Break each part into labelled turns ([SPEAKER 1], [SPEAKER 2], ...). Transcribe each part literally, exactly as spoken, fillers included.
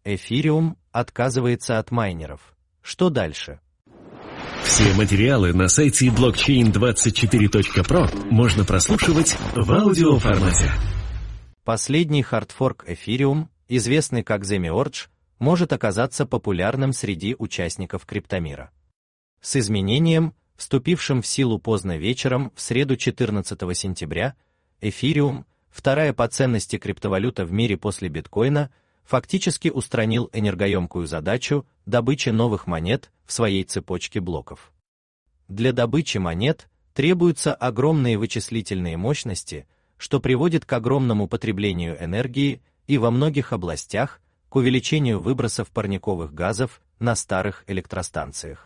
[SPEAKER 1] Эфириум отказывается от майнеров. Что дальше?
[SPEAKER 2] Все материалы на сайте блокчейн двадцать четыре точка про можно прослушивать в аудиоформате.
[SPEAKER 1] Последний хардфорк Эфириум, известный как Zemiorge, может оказаться популярным среди участников криптомира. С изменением, вступившим в силу поздно вечером в среду четырнадцатого сентября, Эфириум, вторая по ценности криптовалюта в мире после биткоина, фактически устранил энергоемкую задачу добычи новых монет в своей цепочке блоков. Для добычи монет требуются огромные вычислительные мощности, что приводит к огромному потреблению энергии и во многих областях к увеличению выбросов парниковых газов на старых электростанциях.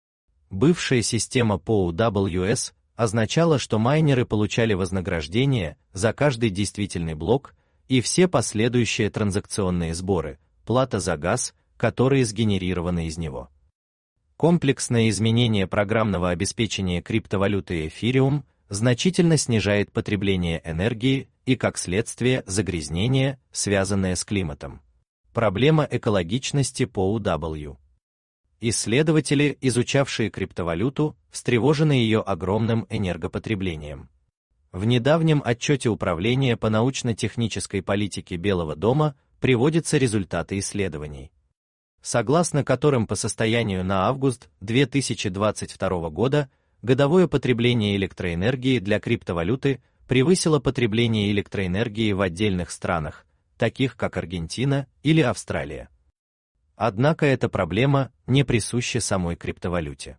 [SPEAKER 1] Бывшая система пи о дабл ю эс означала, что майнеры получали вознаграждение за каждый действительный блок и все последующие транзакционные сборы, плата за газ, которые сгенерированы из него. Комплексное изменение программного обеспечения криптовалюты Эфириум значительно снижает потребление энергии и, как следствие, загрязнение, связанное с климатом. Проблема экологичности пи о дабл ю. Исследователи, изучавшие криптовалюту, встревожены ее огромным энергопотреблением. В недавнем отчете Управления по научно-технической политике Белого дома приводятся результаты исследований, согласно которым по состоянию на август две тысячи двадцать второго года годовое потребление электроэнергии для криптовалюты превысило потребление электроэнергии в отдельных странах, таких как Аргентина или Австралия. Однако эта проблема не присуща самой криптовалюте.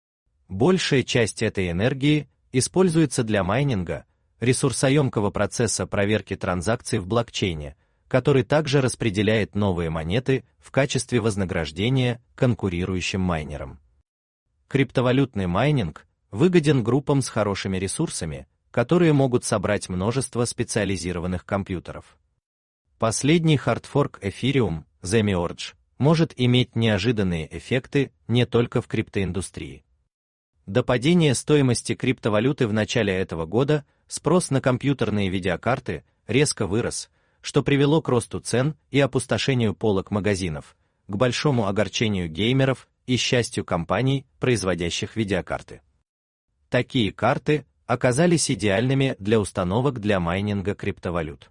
[SPEAKER 1] Большая часть этой энергии используется для майнинга, ресурсоемкого процесса проверки транзакций в блокчейне, который также распределяет новые монеты в качестве вознаграждения конкурирующим майнерам. Криптовалютный майнинг выгоден группам с хорошими ресурсами, которые могут собрать множество специализированных компьютеров. Последний хардфорк Эфириум, Zemiorge, может иметь неожиданные эффекты не только в криптоиндустрии. До падения стоимости криптовалюты в начале этого года спрос на компьютерные видеокарты резко вырос, что привело к росту цен и опустошению полок магазинов, к большому огорчению геймеров и счастью компаний, производящих видеокарты. Такие карты оказались идеальными для установок для майнинга криптовалют.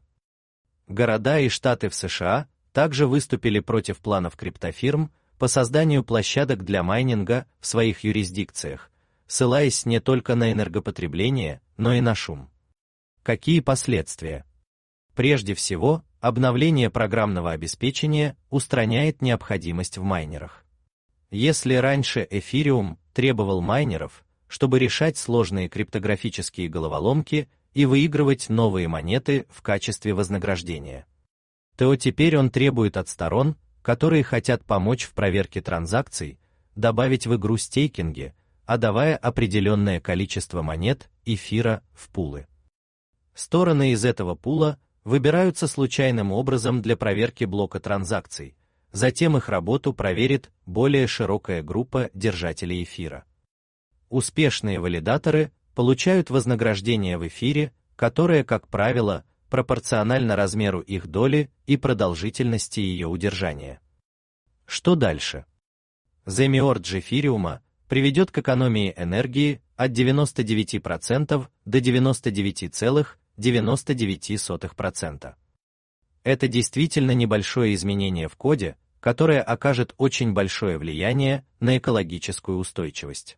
[SPEAKER 1] Города и штаты в США также выступили против планов криптофирм по созданию площадок для майнинга в своих юрисдикциях, ссылаясь не только на энергопотребление, но и на шум. Какие последствия? Прежде всего, обновление программного обеспечения устраняет необходимость в майнерах. Если раньше Эфириум требовал майнеров, чтобы решать сложные криптографические головоломки и выигрывать новые монеты в качестве вознаграждения, то теперь он требует от сторон, которые хотят помочь в проверке транзакций, добавить в игру стейкинги, отдавая определенное количество монет эфира в пулы. Стороны из этого пула выбираются случайным образом для проверки блока транзакций, затем их работу проверит более широкая группа держателей эфира. Успешные валидаторы получают вознаграждение в эфире, которое, как правило, пропорционально размеру их доли и продолжительности ее удержания. Что дальше? Zemiorge эфириума приведет к экономии энергии от девяноста девяти процентов до девяноста девяти целых девяноста девяти сотых процента. Это действительно небольшое изменение в коде, которое окажет очень большое влияние на экологическую устойчивость.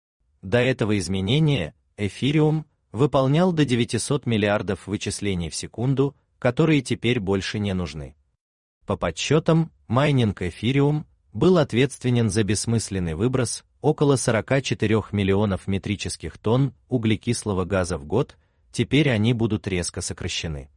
[SPEAKER 1] До этого изменения Эфириум выполнял до девятисот миллиардов вычислений в секунду, которые теперь больше не нужны. По подсчетам, майнинг Эфириум был ответственен за бессмысленный выброс около сорока четырёх миллионов метрических тонн углекислого газа в год, теперь они будут резко сокращены.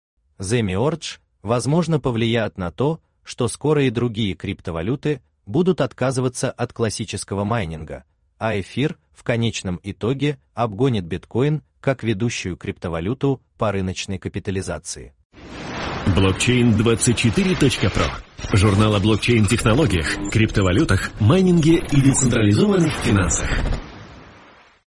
[SPEAKER 1] Zemiorge, возможно, повлияет на то, что скоро и другие криптовалюты будут отказываться от классического майнинга, а эфир в конечном итоге обгонит биткоин как ведущую криптовалюту по рыночной капитализации.
[SPEAKER 2] блокчейн двадцать четыре точка про. Журнал о блокчейн-технологиях, криптовалютах, майнинге и децентрализованных финансах.